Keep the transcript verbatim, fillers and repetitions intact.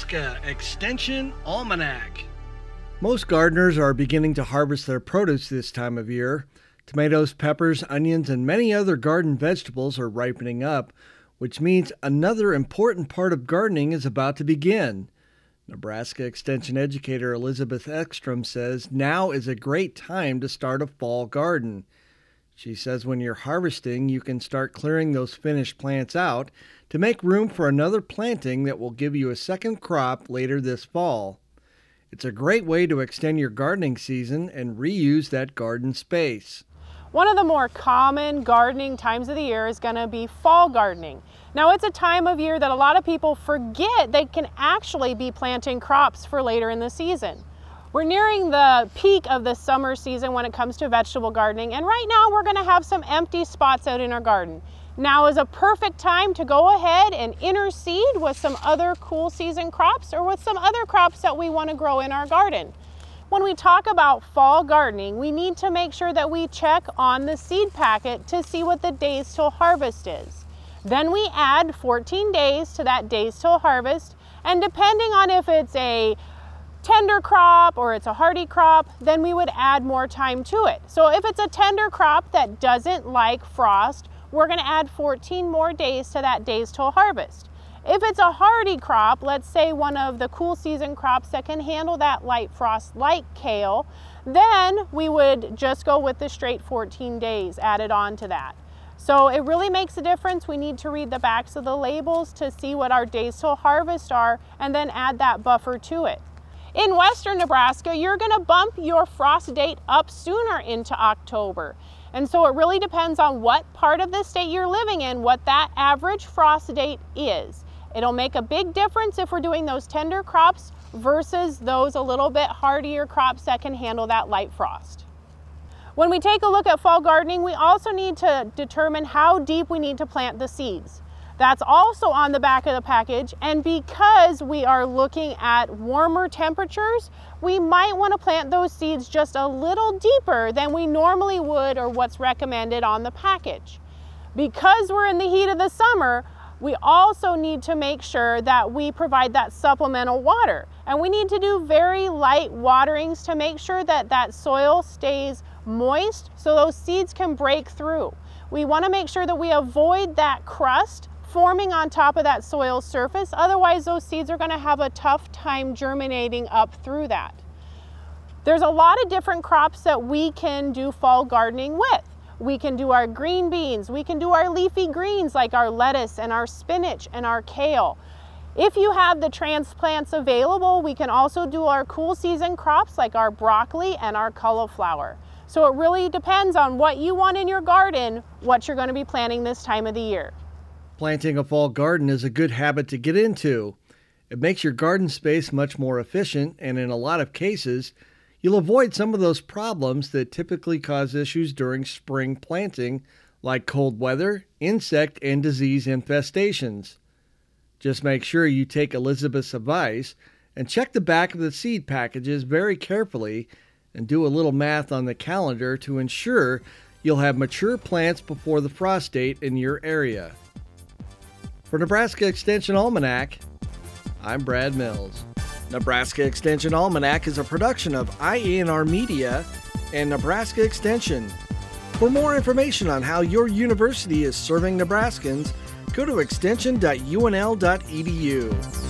Nebraska Extension Almanac. Most gardeners are beginning to harvest their produce this time of year. Tomatoes, peppers, onions, and many other garden vegetables are ripening up, which means another important part of gardening is about to begin. Nebraska Extension educator Elizabeth Ekstrom says now is a great time to start a fall garden. She says when you're harvesting, you can start clearing those finished plants out to make room for another planting that will give you a second crop later this fall. It's a great way to extend your gardening season and reuse that garden space. One of the more common gardening times of the year is going to be fall gardening. Now, it's a time of year that a lot of people forget they can actually be planting crops for later in the season. We're nearing the peak of the summer season when it comes to vegetable gardening, and right now we're going to have some empty spots out in our garden. Now is a perfect time to go ahead and interseed with some other cool season crops or with some other crops that we want to grow in our garden. When we talk about fall gardening, we need to make sure that we check on the seed packet to see what the days till harvest is. Then we add fourteen days to that days till harvest, and depending on if it's a tender crop or it's a hardy crop, then we would add more time to it. So if it's a tender crop that doesn't like frost, we're going to add fourteen more days to that days till harvest. If it's a hardy crop, let's say one of the cool season crops that can handle that light frost like kale, then we would just go with the straight fourteen days added on to that. So it really makes a difference. We need to read the backs of the labels to see what our days till harvest are and then add that buffer to it. In western Nebraska, you're going to bump your frost date up sooner into October. And so it really depends on what part of the state you're living in, what that average frost date is. It'll make a big difference if we're doing those tender crops versus those a little bit hardier crops that can handle that light frost. When we take a look at fall gardening, we also need to determine how deep we need to plant the seeds. That's also on the back of the package, and because we are looking at warmer temperatures, we might want to plant those seeds just a little deeper than we normally would or what's recommended on the package. Because we're in the heat of the summer, we also need to make sure that we provide that supplemental water, and we need to do very light waterings to make sure that that soil stays moist so those seeds can break through. We want to make sure that we avoid that crust forming on top of that soil surface, otherwise those seeds are going to have a tough time germinating up through that. There's a lot of different crops that we can do fall gardening with. We can do our green beans, we can do our leafy greens like our lettuce and our spinach and our kale. If you have the transplants available, we can also do our cool season crops like our broccoli and our cauliflower. So it really depends on what you want in your garden, what you're going to be planting this time of the year. Planting a fall garden is a good habit to get into. It makes your garden space much more efficient, and in a lot of cases, you'll avoid some of those problems that typically cause issues during spring planting, like cold weather, insect and disease infestations. Just make sure you take Elizabeth's advice and check the back of the seed packages very carefully and do a little math on the calendar to ensure you'll have mature plants before the frost date in your area. For Nebraska Extension Almanac, I'm Brad Mills. Nebraska Extension Almanac is a production of I A N R Media and Nebraska Extension. For more information on how your university is serving Nebraskans, go to extension dot u n l dot e d u.